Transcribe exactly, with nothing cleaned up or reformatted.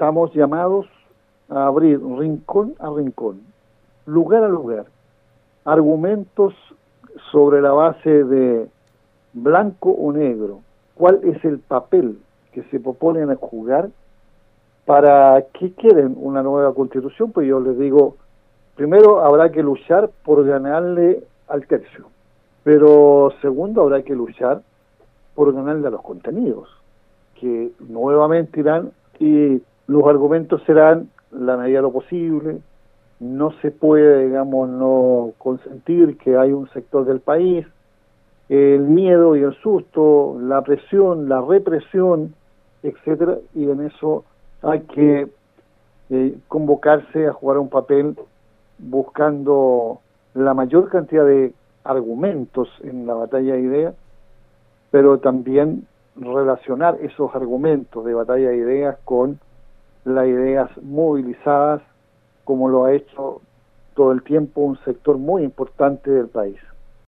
estamos llamados a abrir rincón a rincón, lugar a lugar, argumentos sobre la base de blanco o negro, cuál es el papel que se proponen a jugar para que quieren una nueva constitución. Pues yo les digo, primero habrá que luchar por ganarle al tercio, pero segundo habrá que luchar por ganarle a los contenidos, que nuevamente irán, y los argumentos serán la medida de lo posible, no se puede, digamos, no consentir que hay un sector del país, el miedo y el susto, la presión, la represión, etcétera, y en eso hay que eh, convocarse a jugar un papel buscando la mayor cantidad de argumentos en la batalla de ideas, pero también relacionar esos argumentos de batalla de ideas con las ideas movilizadas, como lo ha hecho todo el tiempo un sector muy importante del país.